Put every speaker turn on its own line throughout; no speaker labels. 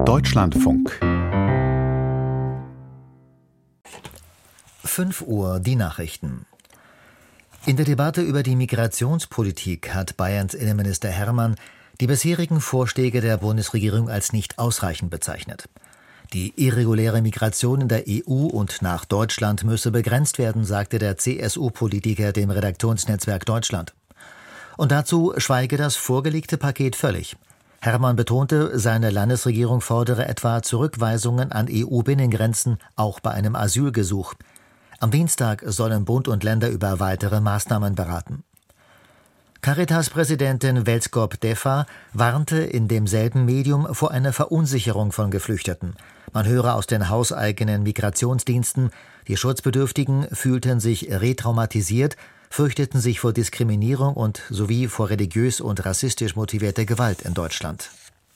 Deutschlandfunk.
5 Uhr die Nachrichten. In der Debatte über die Migrationspolitik hat Bayerns Innenminister Hermann die bisherigen Vorschläge der Bundesregierung als nicht ausreichend bezeichnet. Die irreguläre Migration in der EU und nach Deutschland müsse begrenzt werden, sagte der CSU-Politiker dem Redaktionsnetzwerk Deutschland. Und dazu schweige das vorgelegte Paket völlig. Hermann betonte, seine Landesregierung fordere etwa Zurückweisungen an EU-Binnengrenzen, auch bei einem Asylgesuch. Am Dienstag sollen Bund und Länder über weitere Maßnahmen beraten. Caritas-Präsidentin Welskop Defa warnte in demselben Medium vor einer Verunsicherung von Geflüchteten. Man höre aus den hauseigenen Migrationsdiensten, die Schutzbedürftigen fühlten sich retraumatisiert, fürchteten sich vor Diskriminierung und sowie vor religiös und rassistisch motivierter Gewalt in Deutschland.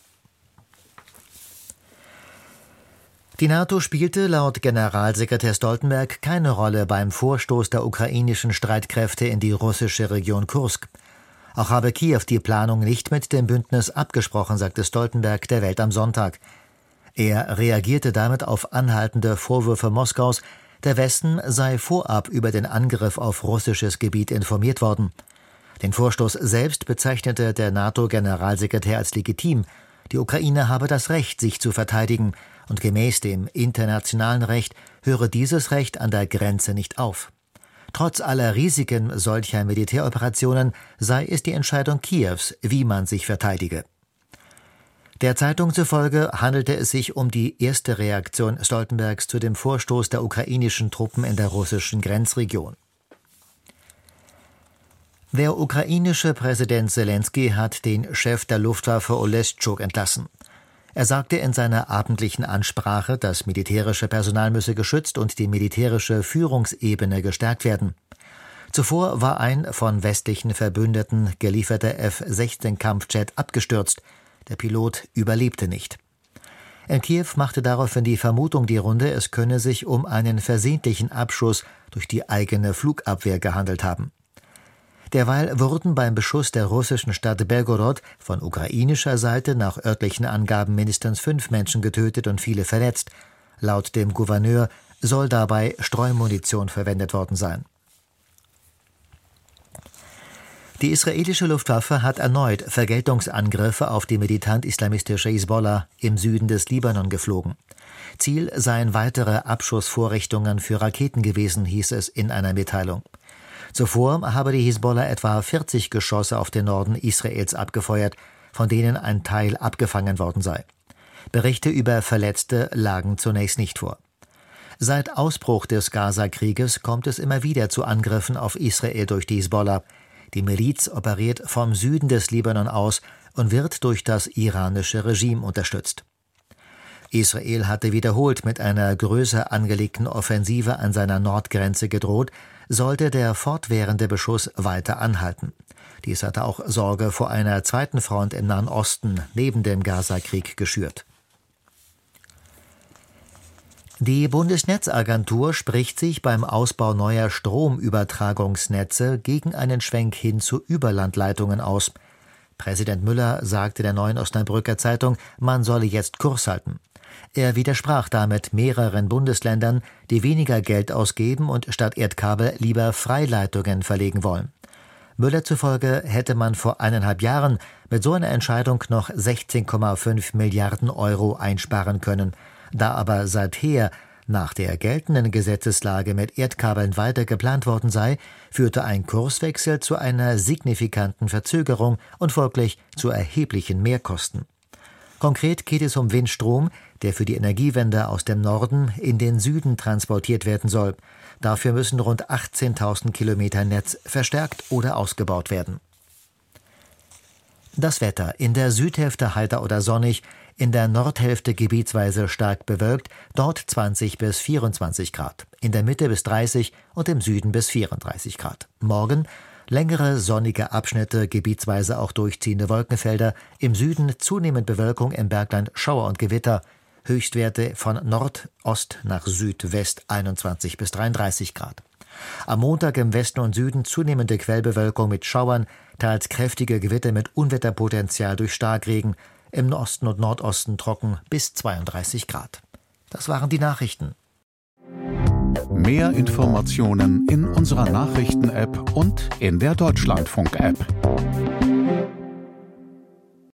Die NATO spielte laut Generalsekretär Stoltenberg keine Rolle beim Vorstoß der ukrainischen Streitkräfte in die russische Region Kursk. Auch habe Kiew die Planung nicht mit dem Bündnis abgesprochen, sagte Stoltenberg der Welt am Sonntag. Er reagierte damit auf anhaltende Vorwürfe Moskaus, der Westen sei vorab über den Angriff auf russisches Gebiet informiert worden. Den Vorstoß selbst bezeichnete der NATO-Generalsekretär als legitim. Die Ukraine habe das Recht, sich zu verteidigen, und gemäß dem internationalen Recht höre dieses Recht an der Grenze nicht auf. Trotz aller Risiken solcher Militäroperationen sei es die Entscheidung Kiews, wie man sich verteidige. Der Zeitung zufolge handelte es sich um die erste Reaktion Stoltenbergs zu dem Vorstoß der ukrainischen Truppen in der russischen Grenzregion. Der ukrainische Präsident Selenskyj hat den Chef der Luftwaffe Oleschczuk entlassen. Er sagte in seiner abendlichen Ansprache, das militärische Personal müsse geschützt und die militärische Führungsebene gestärkt werden. Zuvor war ein von westlichen Verbündeten gelieferter F-16-Kampfjet abgestürzt. Der Pilot überlebte nicht. In Kiew machte daraufhin die Vermutung die Runde, es könne sich um einen versehentlichen Abschuss durch die eigene Flugabwehr gehandelt haben. Derweil wurden beim Beschuss der russischen Stadt Belgorod von ukrainischer Seite nach örtlichen Angaben mindestens 5 Menschen getötet und viele verletzt. Laut dem Gouverneur soll dabei Streumunition verwendet worden sein. Die israelische Luftwaffe hat erneut Vergeltungsangriffe auf die militant-islamistische Hisbollah im Süden des Libanon geflogen. Ziel seien weitere Abschussvorrichtungen für Raketen gewesen, hieß es in einer Mitteilung. Zuvor habe die Hisbollah etwa 40 Geschosse auf den Norden Israels abgefeuert, von denen ein Teil abgefangen worden sei. Berichte über Verletzte lagen zunächst nicht vor. Seit Ausbruch des Gaza-Krieges kommt es immer wieder zu Angriffen auf Israel durch die Hisbollah. Die Miliz operiert vom Süden des Libanon aus und wird durch das iranische Regime unterstützt. Israel hatte wiederholt mit einer größer angelegten Offensive an seiner Nordgrenze gedroht, sollte der fortwährende Beschuss weiter anhalten. Dies hatte auch Sorge vor einer zweiten Front im Nahen Osten neben dem Gaza-Krieg geschürt. Die Bundesnetzagentur spricht sich beim Ausbau neuer Stromübertragungsnetze gegen einen Schwenk hin zu Überlandleitungen aus. Präsident Müller sagte der Neuen Osnabrücker Zeitung, man solle jetzt Kurs halten. Er widersprach damit mehreren Bundesländern, die weniger Geld ausgeben und statt Erdkabel lieber Freileitungen verlegen wollen. Müller zufolge hätte man vor 1,5 Jahren mit so einer Entscheidung noch 16,5 Milliarden Euro einsparen können. Da aber seither nach der geltenden Gesetzeslage mit Erdkabeln weiter geplant worden sei, führte ein Kurswechsel zu einer signifikanten Verzögerung und folglich zu erheblichen Mehrkosten. Konkret geht es um Windstrom, der für die Energiewende aus dem Norden in den Süden transportiert werden soll. Dafür müssen rund 18.000 Kilometer Netz verstärkt oder ausgebaut werden. Das Wetter: in der Südhälfte heiter oder sonnig, in der Nordhälfte gebietsweise stark bewölkt, dort 20 bis 24 Grad, in der Mitte bis 30 und im Süden bis 34 Grad. Morgen längere sonnige Abschnitte, gebietsweise auch durchziehende Wolkenfelder, im Süden zunehmend Bewölkung, im Bergland Schauer und Gewitter, Höchstwerte von Nordost nach Südwest 21 bis 33 Grad. Am Montag im Westen und Süden zunehmende Quellbewölkung mit Schauern, teils kräftige Gewitter mit Unwetterpotenzial durch Starkregen. im Osten und Nordosten trocken bis 32 Grad. Das waren die Nachrichten.
Mehr Informationen in unserer Nachrichten-App und in der Deutschlandfunk-App.